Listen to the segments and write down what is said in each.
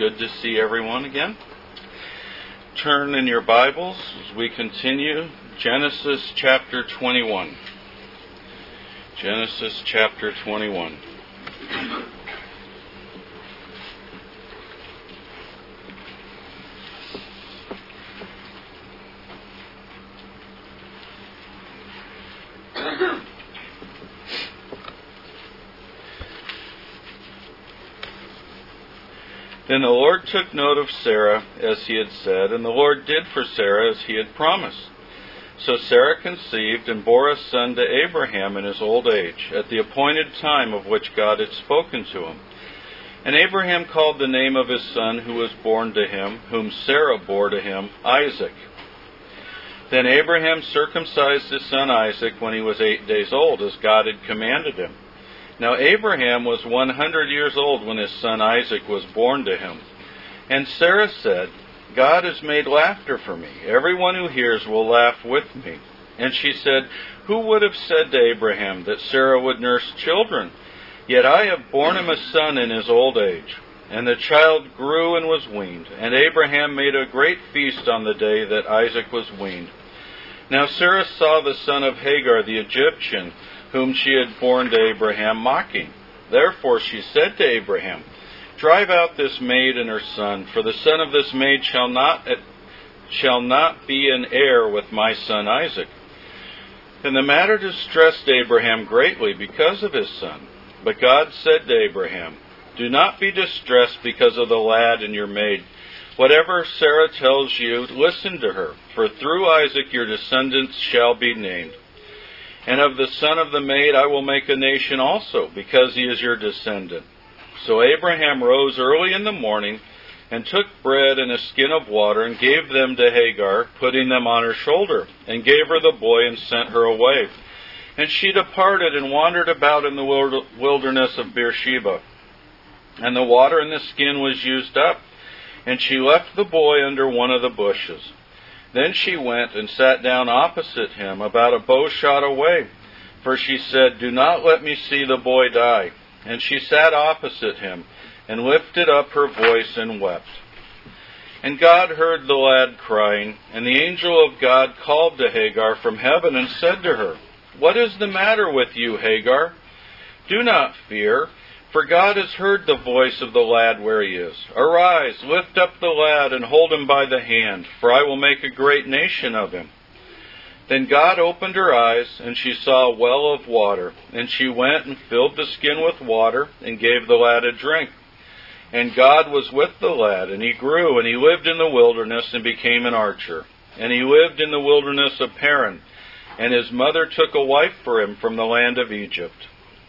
good to see everyone again. Turn in your Bibles as we continue. Genesis chapter 21. Genesis chapter 21. Then the Lord took note of Sarah, as he had said, and the Lord did for Sarah as he had promised. So Sarah conceived and bore a son to Abraham in his old age, at the appointed time of which God had spoken to him. And Abraham called the name of his son who was born to him, whom Sarah bore to him, Isaac. Then Abraham circumcised his son Isaac when he was 8 days old, as God had commanded him. Now Abraham was 100 years old when his son Isaac was born to him. And Sarah said, God has made laughter for me. Everyone who hears will laugh with me. And she said, who would have said to Abraham that Sarah would nurse children? Yet I have borne him a son in his old age. And the child grew and was weaned. And Abraham made a great feast on the day that Isaac was weaned. Now Sarah saw the son of Hagar the Egyptian, whom she had borne to Abraham, mocking. Therefore she said to Abraham, drive out this maid and her son, for the son of this maid shall not be an heir with my son Isaac. And the matter distressed Abraham greatly because of his son. But God said to Abraham, do not be distressed because of the lad and your maid. Whatever Sarah tells you, listen to her, for through Isaac your descendants shall be named. And of the son of the maid I will make a nation also, because he is your descendant. So Abraham rose early in the morning, and took bread and a skin of water, and gave them to Hagar, putting them on her shoulder, and gave her the boy, and sent her away. And she departed, and wandered about in the wilderness of Beersheba. And the water in the skin was used up, and she left the boy under one of the bushes. Then she went and sat down opposite him, about a bow shot away. For she said, do not let me see the boy die. And she sat opposite him, and lifted up her voice and wept. And God heard the lad crying, and the angel of God called to Hagar from heaven, and said to her, what is the matter with you, Hagar? Do not fear, for God has heard the voice of the lad where he is. Arise, lift up the lad, and hold him by the hand, for I will make a great nation of him. Then God opened her eyes, and she saw a well of water. And she went and filled the skin with water, and gave the lad a drink. And God was with the lad, and he grew, and he lived in the wilderness, and became an archer. And he lived in the wilderness of Paran. And his mother took a wife for him from the land of Egypt.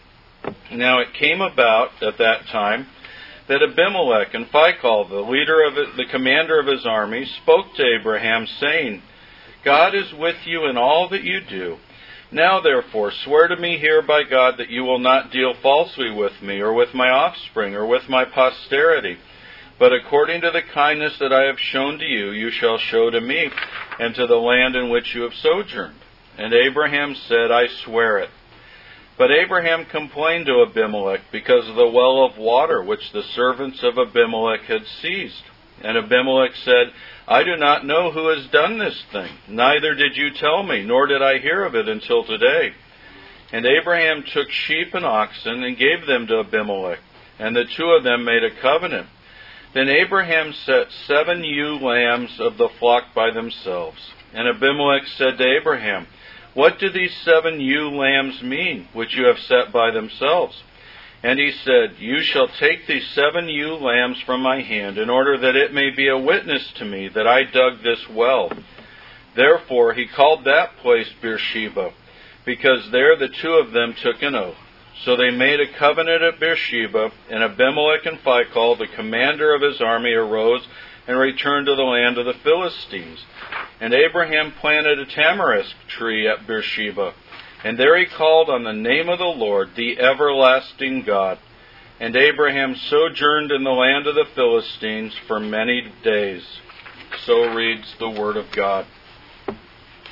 Now it came about at that time that Abimelech and Phicol, the commander of his army, spoke to Abraham, saying, God is with you in all that you do. Now therefore swear to me here by God that you will not deal falsely with me, or with my offspring, or with my posterity. But according to the kindness that I have shown to you, you shall show to me, and to the land in which you have sojourned. And Abraham said, I swear it. But Abraham complained to Abimelech because of the well of water which the servants of Abimelech had seized. And Abimelech said, I do not know who has done this thing. Neither did you tell me, nor did I hear of it until today. And Abraham took sheep and oxen and gave them to Abimelech. And the two of them made a covenant. Then Abraham set 7 ewe lambs of the flock by themselves. And Abimelech said to Abraham, what do these 7 ewe lambs mean, which you have set by themselves? And he said, you shall take these 7 ewe lambs from my hand, in order that it may be a witness to me that I dug this well. Therefore he called that place Beersheba, because there the two of them took an oath. So they made a covenant at Beersheba, and Abimelech and Phicol, the commander of his army, arose and returned to the land of the Philistines. And Abraham planted a tamarisk tree at Beersheba, and there he called on the name of the Lord, the everlasting God. And Abraham sojourned in the land of the Philistines for many days. So reads the Word of God.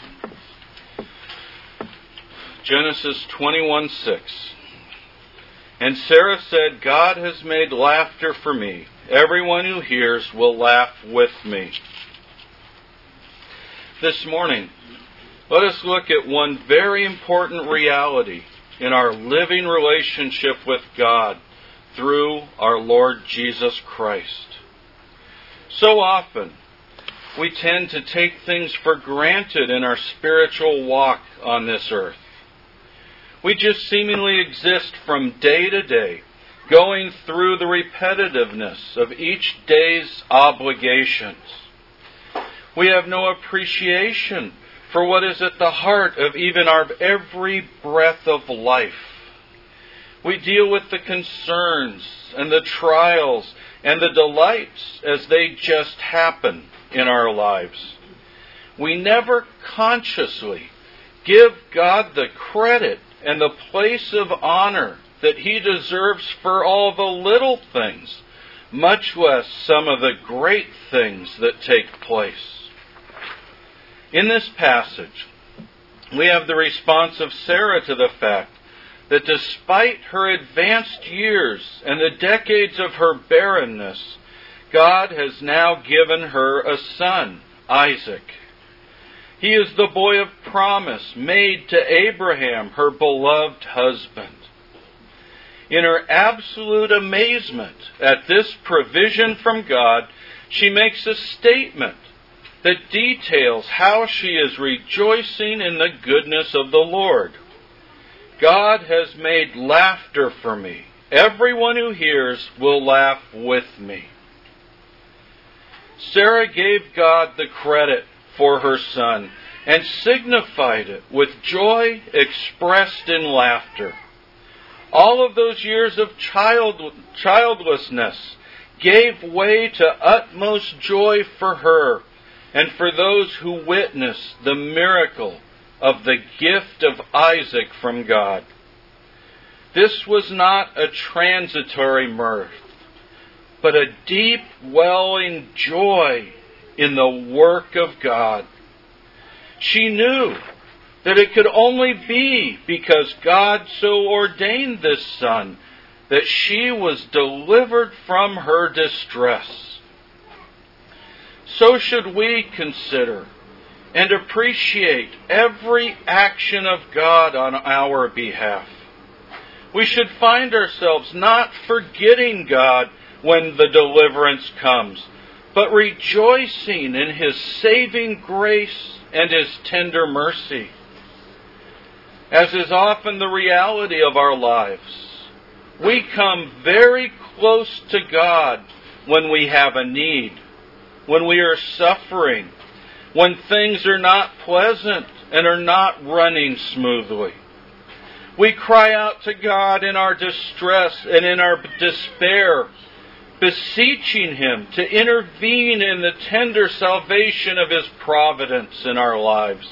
Genesis 21:6. And Sarah said, God has made laughter for me. Everyone who hears will laugh with me. This morning, let us look at one very important reality in our living relationship with God through our Lord Jesus Christ. So often, we tend to take things for granted in our spiritual walk on this earth. We just seemingly exist from day to day, going through the repetitiveness of each day's obligations. We have no appreciation for what is at the heart of even our every breath of life. We deal with the concerns and the trials and the delights as they just happen in our lives. We never consciously give God the credit and the place of honor that He deserves for all the little things, much less some of the great things that take place. In this passage, we have the response of Sarah to the fact that despite her advanced years and the decades of her barrenness, God has now given her a son, Isaac. He is the boy of promise made to Abraham, her beloved husband. In her absolute amazement at this provision from God, she makes a statement that details how she is rejoicing in the goodness of the Lord. God has made laughter for me. Everyone who hears will laugh with me. Sarah gave God the credit for her son and signified it with joy expressed in laughter. All of those years of childlessness gave way to utmost joy for her and for those who witnessed the miracle of the gift of Isaac from God. This was not a transitory mirth, but a deep welling joy in the work of God. She knew that it could only be because God so ordained this son that she was delivered from her distress. So should we consider and appreciate every action of God on our behalf. We should find ourselves not forgetting God when the deliverance comes, but rejoicing in His saving grace and His tender mercy. As is often the reality of our lives, we come very close to God when we have a need, when we are suffering, when things are not pleasant and are not running smoothly. We cry out to God in our distress and in our despair, beseeching Him to intervene in the tender salvation of His providence in our lives.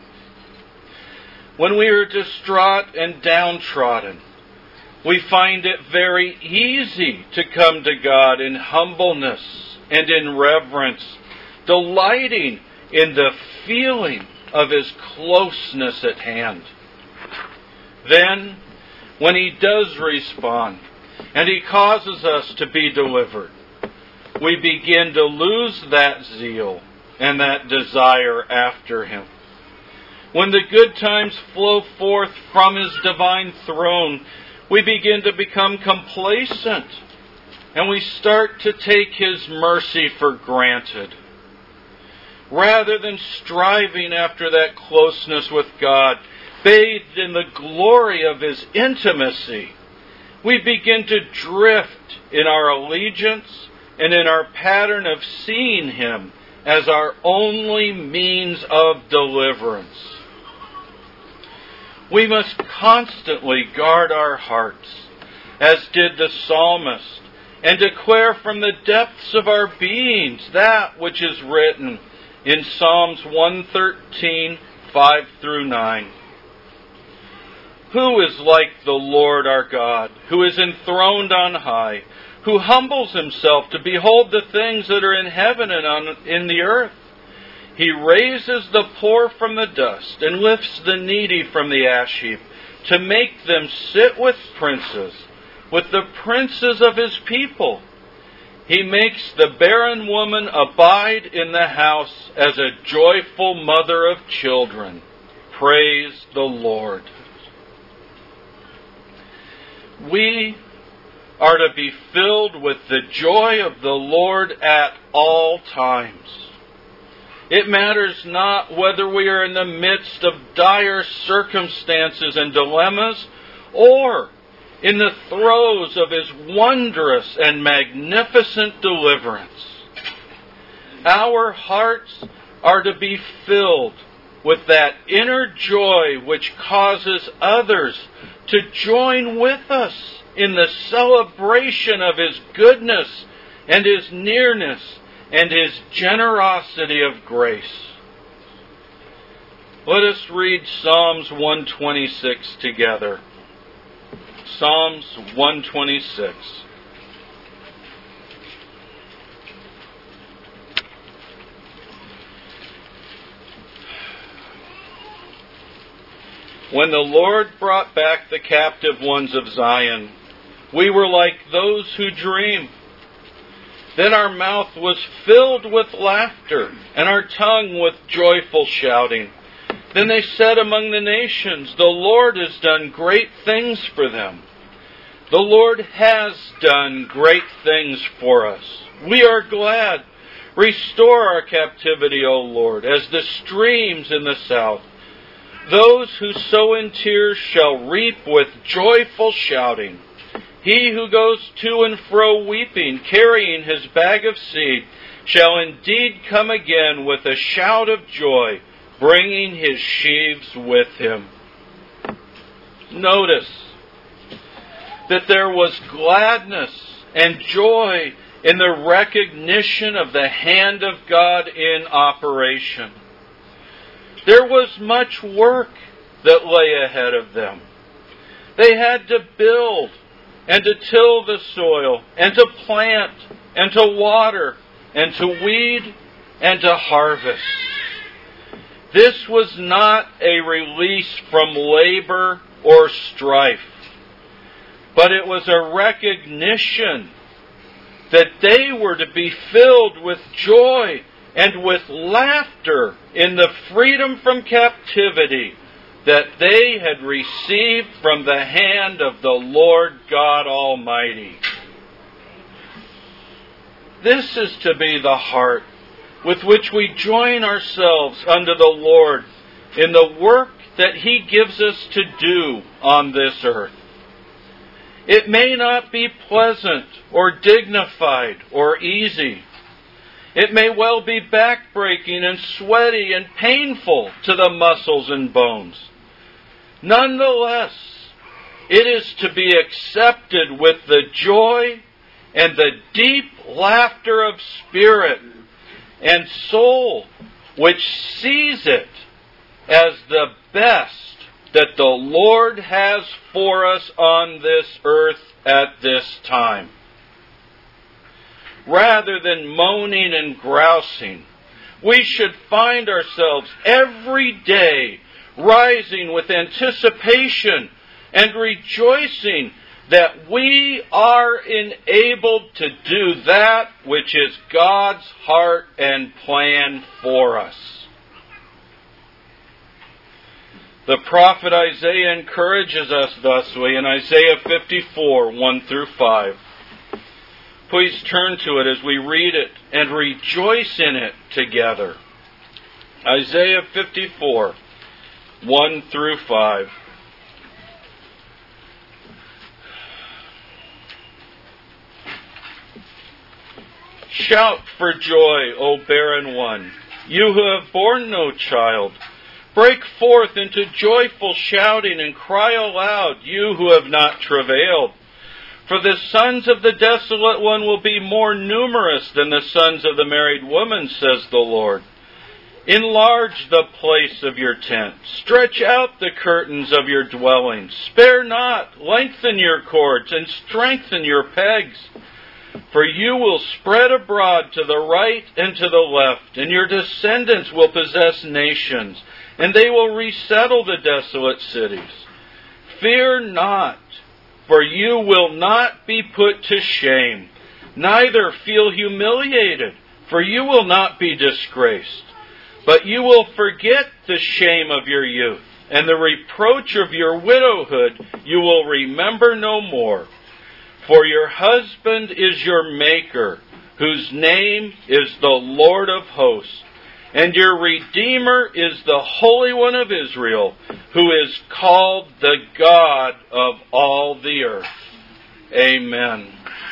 When we are distraught and downtrodden, we find it very easy to come to God in humbleness and in reverence, delighting in the feeling of His closeness at hand. Then, when He does respond, and He causes us to be delivered, we begin to lose that zeal and that desire after Him. When the good times flow forth from His divine throne, we begin to become complacent, and we start to take His mercy for granted. Rather than striving after that closeness with God, bathed in the glory of His intimacy, we begin to drift in our allegiance and in our pattern of seeing Him as our only means of deliverance. We must constantly guard our hearts, as did the psalmist, and declare from the depths of our beings that which is written in Psalms 113, 5 through 9. Who is like the Lord our God, who is enthroned on high, who humbles Himself to behold the things that are in heaven and in the earth? He raises the poor from the dust and lifts the needy from the ash heap to make them sit with princes, with the princes of his people. He makes the barren woman abide in the house as a joyful mother of children. Praise the Lord. We are to be filled with the joy of the Lord at all times. It matters not whether we are in the midst of dire circumstances and dilemmas or in the throes of His wondrous and magnificent deliverance. Our hearts are to be filled with that inner joy which causes others to join with us in the celebration of His goodness and His nearness and His generosity of grace. Let us read Psalms 126 together. Psalms 126. When the Lord brought back the captive ones of Zion, we were like those who dream. Then our mouth was filled with laughter, and our tongue with joyful shouting. Then they said among the nations, the Lord has done great things for them. The Lord has done great things for us. We are glad. Restore our captivity, O Lord, as the streams in the south. Those who sow in tears shall reap with joyful shouting. He who goes to and fro weeping, carrying his bag of seed, shall indeed come again with a shout of joy, bringing his sheaves with him. Notice that there was gladness and joy in the recognition of the hand of God in operation. There was much work that lay ahead of them. They had to build and to till the soil and to plant and to water and to weed and to harvest. This was not a release from labor or strife, but it was a recognition that they were to be filled with joy and with laughter in the freedom from captivity that they had received from the hand of the Lord God Almighty. This is to be the heart with which we join ourselves unto the Lord in the work that He gives us to do on this earth. It may not be pleasant or dignified or easy. It may well be backbreaking and sweaty and painful to the muscles and bones. Nonetheless, it is to be accepted with the joy and the deep laughter of spirit and soul which sees it as the best that the Lord has for us on this earth at this time. Rather than moaning and grousing, we should find ourselves every day rising with anticipation and rejoicing that we are enabled to do that which is God's heart and plan for us. The prophet Isaiah encourages us thusly in Isaiah 54, 1 through 5. Please turn to it as we read it and rejoice in it together. Isaiah 54, 1 through 5. Shout for joy, O barren one, you who have borne no child. Break forth into joyful shouting and cry aloud, you who have not travailed. For the sons of the desolate one will be more numerous than the sons of the married woman, says the Lord. Enlarge the place of your tent. Stretch out the curtains of your dwelling. Spare not. Lengthen your cords and strengthen your pegs. For you will spread abroad to the right and to the left, and your descendants will possess nations, and they will resettle the desolate cities. Fear not, for you will not be put to shame, neither feel humiliated, for you will not be disgraced. But you will forget the shame of your youth, and the reproach of your widowhood you will remember no more. For your husband is your Maker, whose name is the Lord of hosts, and your Redeemer is the Holy One of Israel, who is called the God of all the earth. Amen.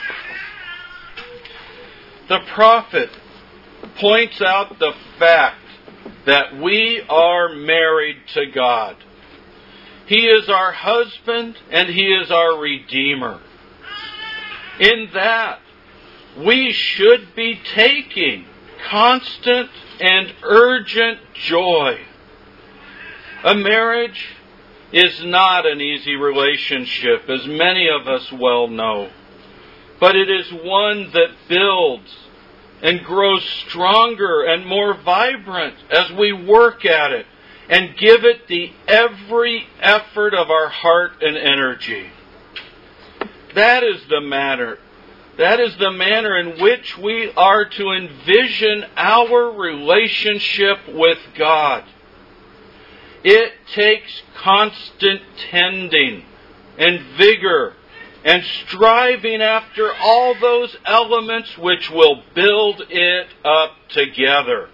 The prophet points out the fact that we are married to God. He is our husband and He is our Redeemer. In that, we should be taking constant and urgent joy. A marriage is not an easy relationship, as many of us well know, but it is one that builds and grows stronger and more vibrant as we work at it and give it the every effort of our heart and energy. That is the manner in which we are to envision our relationship with God. It takes constant tending and vigor and striving after all those elements which will build it up together.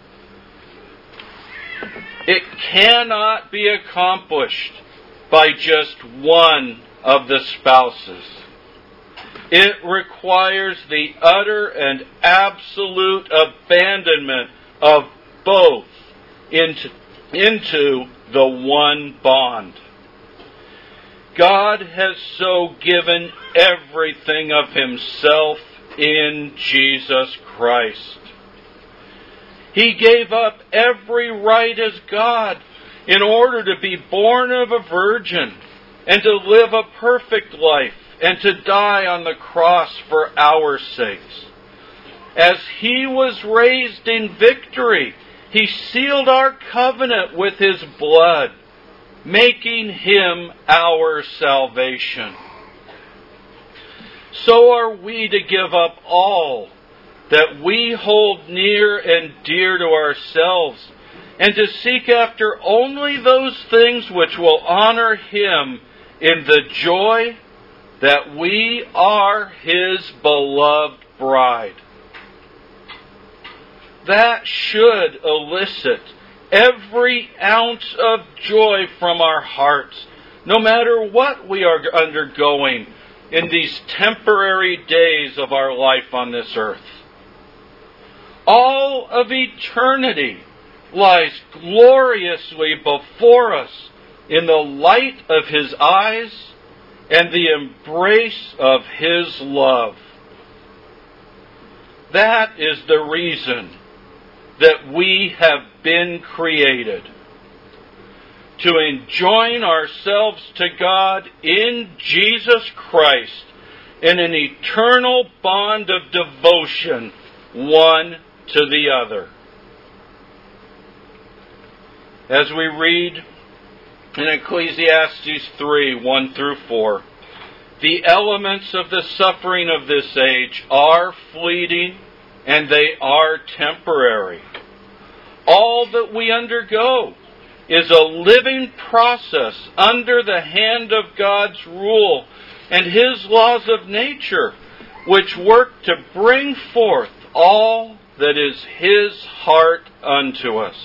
It cannot be accomplished by just one of the spouses. It requires the utter and absolute abandonment of both into the one bond. God has so given everything of Himself in Jesus Christ. He gave up every right as God in order to be born of a virgin and to live a perfect life and to die on the cross for our sakes. As He was raised in victory, He sealed our covenant with His blood, making Him our salvation. So are we to give up all that we hold near and dear to ourselves, and to seek after only those things which will honor Him in the joy that we are His beloved bride. That should elicit every ounce of joy from our hearts, no matter what we are undergoing in these temporary days of our life on this earth. All of eternity lies gloriously before us in the light of His eyes and the embrace of His love. That is the reason that we have been created, to enjoin ourselves to God in Jesus Christ in an eternal bond of devotion, one to the other. As we read in Ecclesiastes 3, 1 through 4, the elements of the suffering of this age are fleeting and they are temporary. All that we undergo is a living process under the hand of God's rule and His laws of nature, which work to bring forth all that is His heart unto us.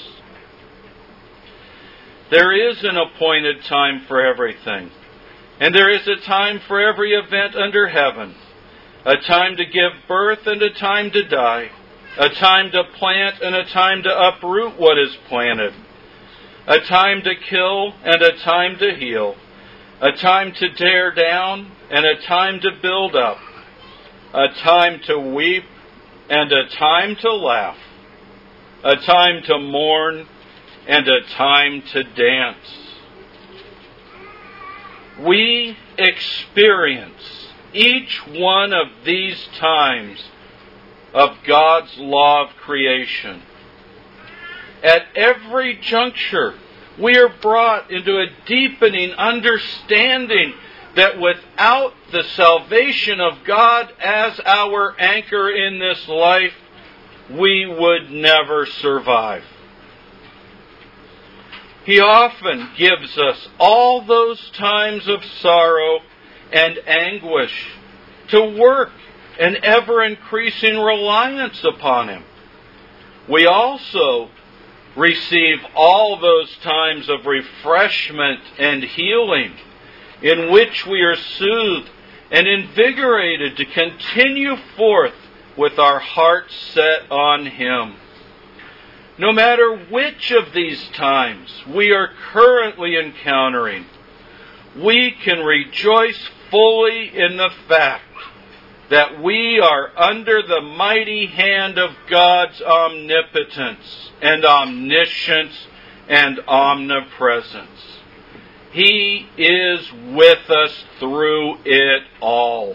There is an appointed time for everything, and there is a time for every event under heaven, a time to give birth and a time to die, a time to plant and a time to uproot what is planted, a time to kill and a time to heal, a time to tear down and a time to build up, a time to weep and a time to laugh, a time to mourn and a time to dance. We experience each one of these times of God's law of creation. At every juncture, we are brought into a deepening understanding that without the salvation of God as our anchor in this life, we would never survive. He often gives us all those times of sorrow and anguish to work an ever-increasing reliance upon Him. We also receive all those times of refreshment and healing in which we are soothed and invigorated to continue forth with our hearts set on Him. No matter which of these times we are currently encountering, we can rejoice fully in the fact that we are under the mighty hand of God's omnipotence and omniscience and omnipresence. He is with us through it all.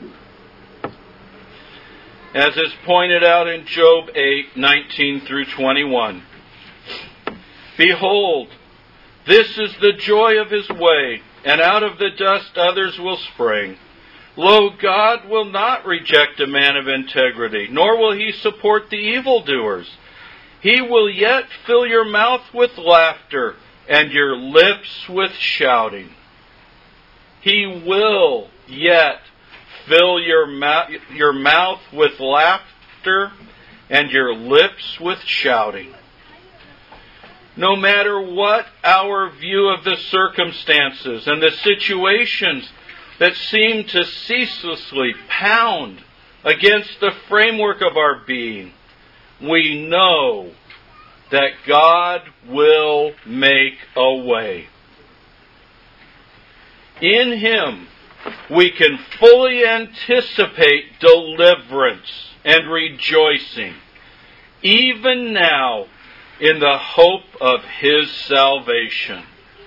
As is pointed out in Job 8:19 through 21. Behold, this is the joy of his way, and out of the dust others will spring. Lo, God will not reject a man of integrity, nor will He support the evildoers. He will yet fill your mouth with laughter, and your lips with shouting. He will yet fill your mouth with laughter, and your lips with shouting. No matter what our view of the circumstances and the situations that seem to ceaselessly pound against the framework of our being, we know that God will make a way. In Him, we can fully anticipate deliverance and rejoicing, even now in the hope of His salvation.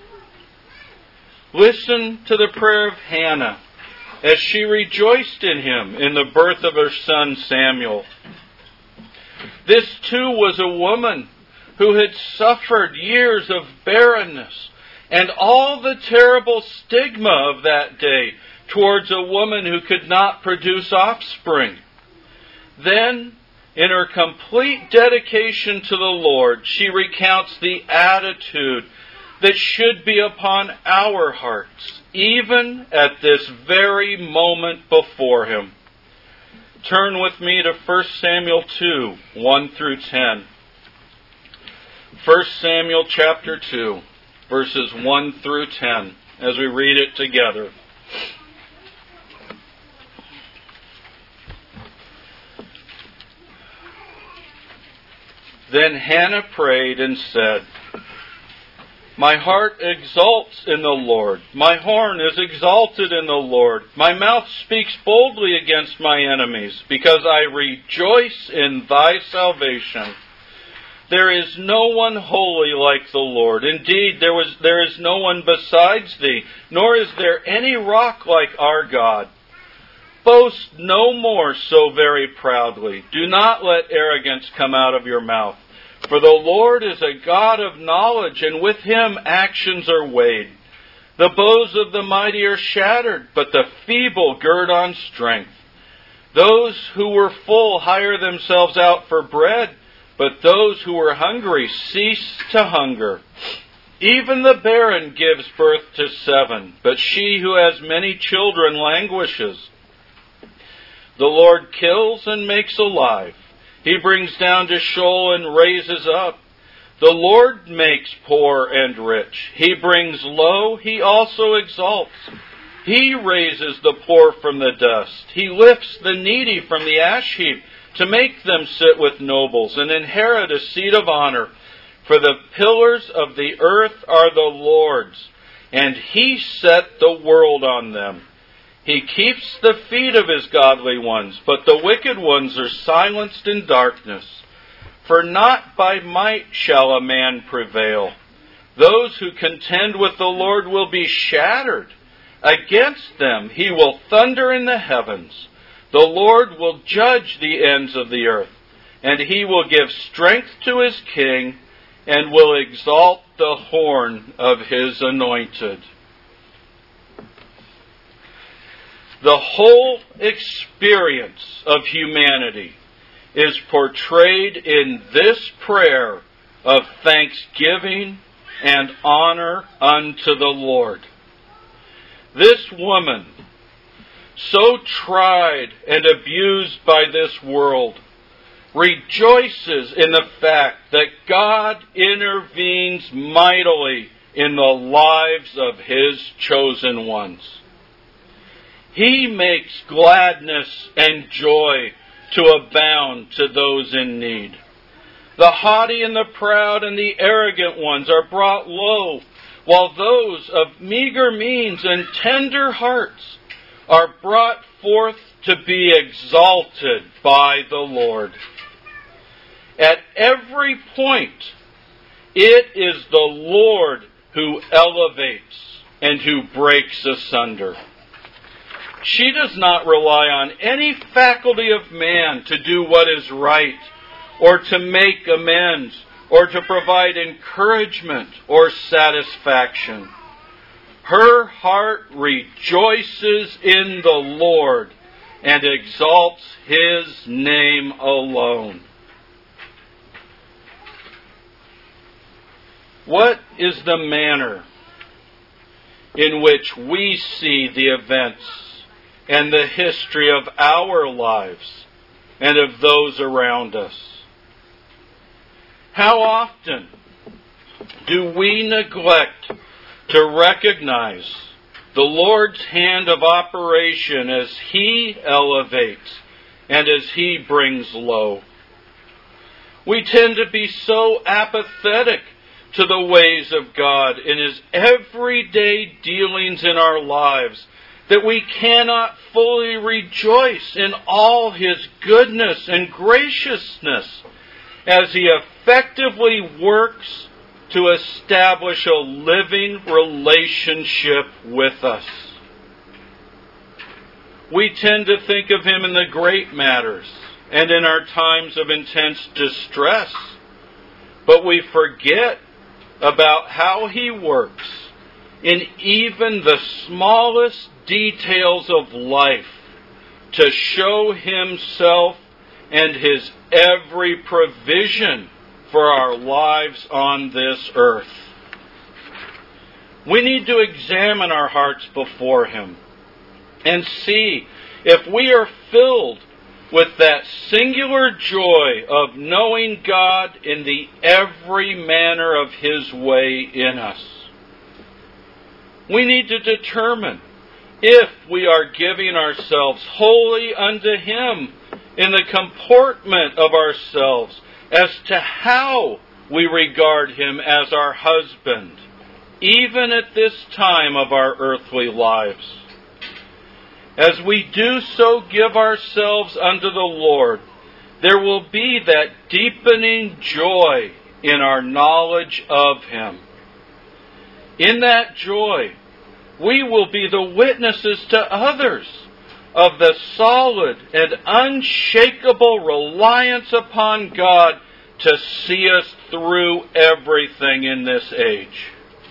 Listen to the prayer of Hannah as she rejoiced in Him in the birth of her son Samuel. This too was a woman who had suffered years of barrenness and all the terrible stigma of that day towards a woman who could not produce offspring. Then, in her complete dedication to the Lord, she recounts the attitude that should be upon our hearts, even at this very moment before Him. Turn with me to 1 Samuel 2, 1 through 10. 1 Samuel chapter 2, verses 1 through 10, as we read it together. Then Hannah prayed and said, My heart exults in the Lord. My horn is exalted in the Lord. My mouth speaks boldly against my enemies, because I rejoice in Thy salvation. There is no one holy like the Lord. Indeed, there is no one besides Thee, nor is there any rock like our God. Boast no more so very proudly. Do not let arrogance come out of your mouth. For the Lord is a God of knowledge, and with Him actions are weighed. The bows of the mighty are shattered, but the feeble gird on strength. Those who were full hire themselves out for bread, but those who were hungry cease to hunger. Even the barren gives birth to 7, but she who has many children languishes. The Lord kills and makes alive. He brings down to Sheol and raises up. The Lord makes poor and rich. He brings low, He also exalts. He raises the poor from the dust. He lifts the needy from the ash heap to make them sit with nobles and inherit a seat of honor. For the pillars of the earth are the Lord's, and He set the world on them. He keeps the feet of His godly ones, but the wicked ones are silenced in darkness. For not by might shall a man prevail. Those who contend with the Lord will be shattered. Against them He will thunder in the heavens. The Lord will judge the ends of the earth, and He will give strength to His king, and will exalt the horn of His anointed. The whole experience of humanity is portrayed in this prayer of thanksgiving and honor unto the Lord. This woman, so tried and abused by this world, rejoices in the fact that God intervenes mightily in the lives of His chosen ones. He makes gladness and joy to abound to those in need. The haughty and the proud and the arrogant ones are brought low, while those of meager means and tender hearts are brought forth to be exalted by the Lord. At every point, it is the Lord who elevates and who breaks asunder. She does not rely on any faculty of man to do what is right, or to make amends, or to provide encouragement or satisfaction. Her heart rejoices in the Lord and exalts His name alone. What is the manner in which we see the events and the history of our lives and of those around us? How often do we neglect to recognize the Lord's hand of operation as He elevates and as He brings low? We tend to be so apathetic to the ways of God in His everyday dealings in our lives that we cannot fully rejoice in all His goodness and graciousness as He effectively works to establish a living relationship with us. We tend to think of Him in the great matters and in our times of intense distress, but we forget about how He works in even the smallest details of life to show Himself and His every provision for our lives on this earth. We need to examine our hearts before Him and see if we are filled with that singular joy of knowing God in the every manner of His way in us. We need to determine if we are giving ourselves wholly unto Him in the comportment of ourselves as to how we regard Him as our husband, even at this time of our earthly lives. As we do so give ourselves unto the Lord, there will be that deepening joy in our knowledge of Him. In that joy, we will be the witnesses to others of the solid and unshakable reliance upon God to see us through everything in this age.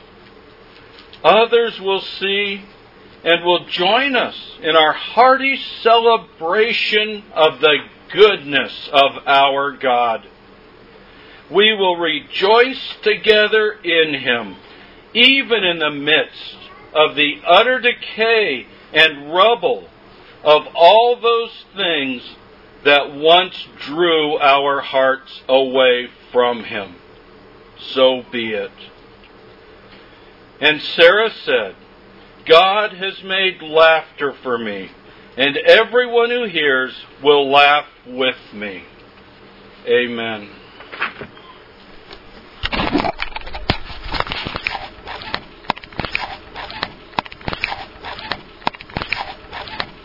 Others will see and will join us in our hearty celebration of the goodness of our God. We will rejoice together in Him, even in the midst of the utter decay and rubble of all those things that once drew our hearts away from Him. So be it. And Sarah said, God has made laughter for me, and everyone who hears will laugh with me. Amen.